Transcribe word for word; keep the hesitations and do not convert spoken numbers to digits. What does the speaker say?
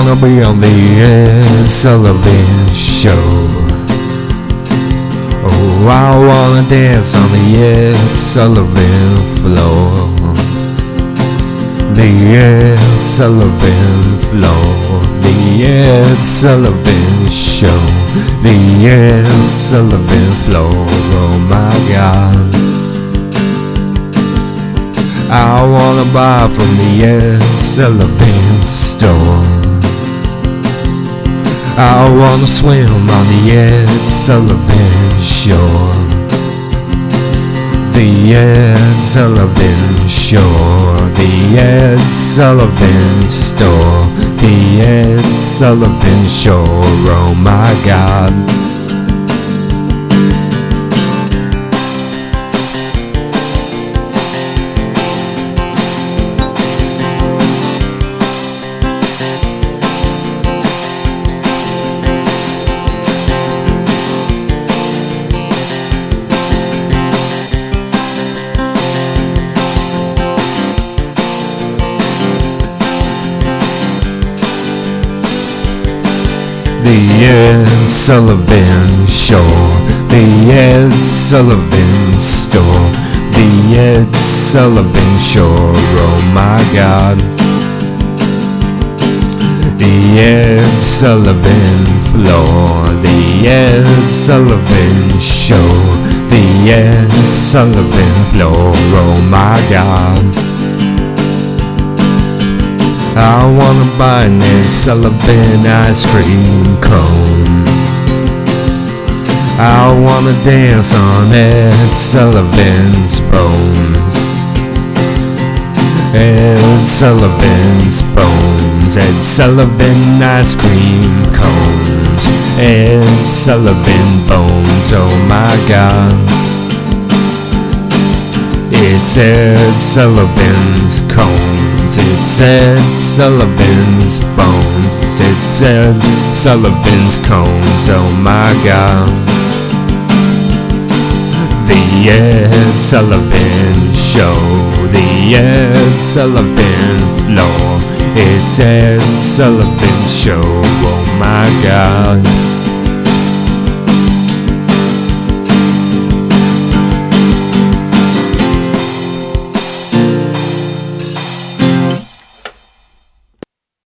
wanna be on the Ed Sullivan Show. Oh, I wanna dance on the Ed Sullivan floor. The Ed Sullivan floor. The Ed Sullivan Show. The Ed Sullivan floor. Oh my God. I wanna buy from the Ed Sullivan store. I wanna swim on the Ed Sullivan shore. The Ed Sullivan shore. The Ed Sullivan store. The Ed Sullivan shore. Oh my God. The Ed Sullivan Show. The Ed Sullivan store. The Ed Sullivan shore. Oh my God. The Ed Sullivan floor. The Ed Sullivan show. The Ed Sullivan floor. Oh my God. I wanna buy an Ed Sullivan ice cream cone. I wanna dance on Ed Sullivan's bones. Ed Sullivan's bones. Ed Sullivan ice cream cones. Ed Sullivan bones. Oh my God. It's Ed Sullivan's cones. It's Ed Sullivan's bones. It's Ed Sullivan's cones. Oh my God. The Ed Sullivan Show. The Ed Sullivan floor. It's Ed Sullivan Show. Oh my God.